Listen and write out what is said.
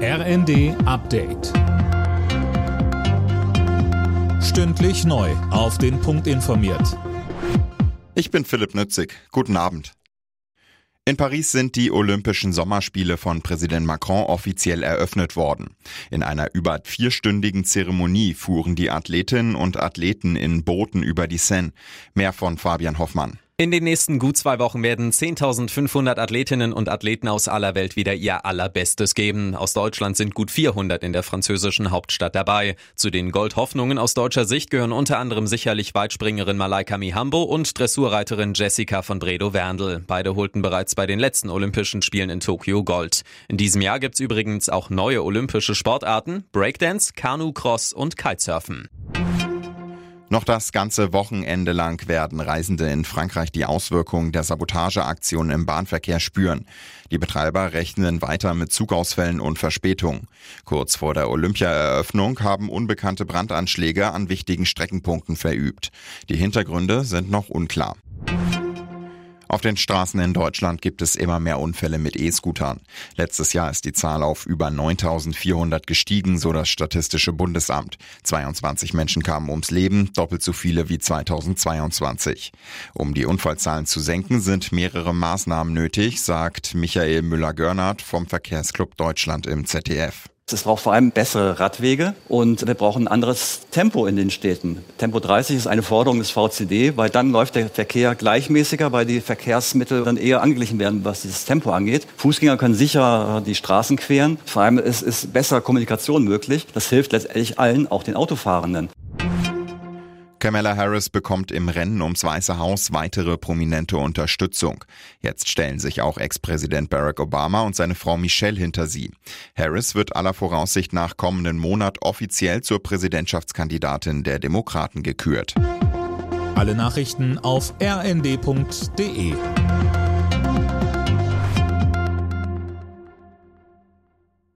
RND Update. Stündlich neu auf den Punkt informiert. Ich bin Philipp Nützig. Guten Abend. In Paris sind die Olympischen Sommerspiele von Präsident Macron offiziell eröffnet worden. In einer über 4-stündigen Zeremonie fuhren die Athletinnen und Athleten in Booten über die Seine. Mehr von Fabian Hoffmann. In den nächsten gut 2 Wochen werden 10.500 Athletinnen und Athleten aus aller Welt wieder ihr Allerbestes geben. Aus Deutschland sind gut 400 in der französischen Hauptstadt dabei. Zu den Goldhoffnungen aus deutscher Sicht gehören unter anderem sicherlich Weitspringerin Malaika Mihambo und Dressurreiterin Jessica von Bredow-Werndl. Beide holten bereits bei den letzten Olympischen Spielen in Tokio Gold. In diesem Jahr gibt's übrigens auch neue olympische Sportarten: Breakdance, Kanu, Cross und Kitesurfen. Noch das ganze Wochenende lang werden Reisende in Frankreich die Auswirkungen der Sabotageaktion im Bahnverkehr spüren. Die Betreiber rechnen weiter mit Zugausfällen und Verspätungen. Kurz vor der Olympiaeröffnung haben unbekannte Brandanschläge an wichtigen Streckenpunkten verübt. Die Hintergründe sind noch unklar. Auf den Straßen in Deutschland gibt es immer mehr Unfälle mit E-Scootern. Letztes Jahr ist die Zahl auf über 9.400 gestiegen, so das Statistische Bundesamt. 22 Menschen kamen ums Leben, doppelt so viele wie 2022. Um die Unfallzahlen zu senken, sind mehrere Maßnahmen nötig, sagt Michael Müller-Görnert vom Verkehrsclub Deutschland im ZDF. Es braucht vor allem bessere Radwege und wir brauchen ein anderes Tempo in den Städten. Tempo 30 ist eine Forderung des VCD, weil dann läuft der Verkehr gleichmäßiger, weil die Verkehrsmittel dann eher angeglichen werden, was dieses Tempo angeht. Fußgänger können sicher die Straßen queren. Vor allem ist bessere Kommunikation möglich. Das hilft letztendlich allen, auch den Autofahrenden. Kamala Harris bekommt im Rennen ums Weiße Haus weitere prominente Unterstützung. Jetzt stellen sich auch Ex-Präsident Barack Obama und seine Frau Michelle hinter sie. Harris wird aller Voraussicht nach kommenden Monat offiziell zur Präsidentschaftskandidatin der Demokraten gekürt. Alle Nachrichten auf rnd.de.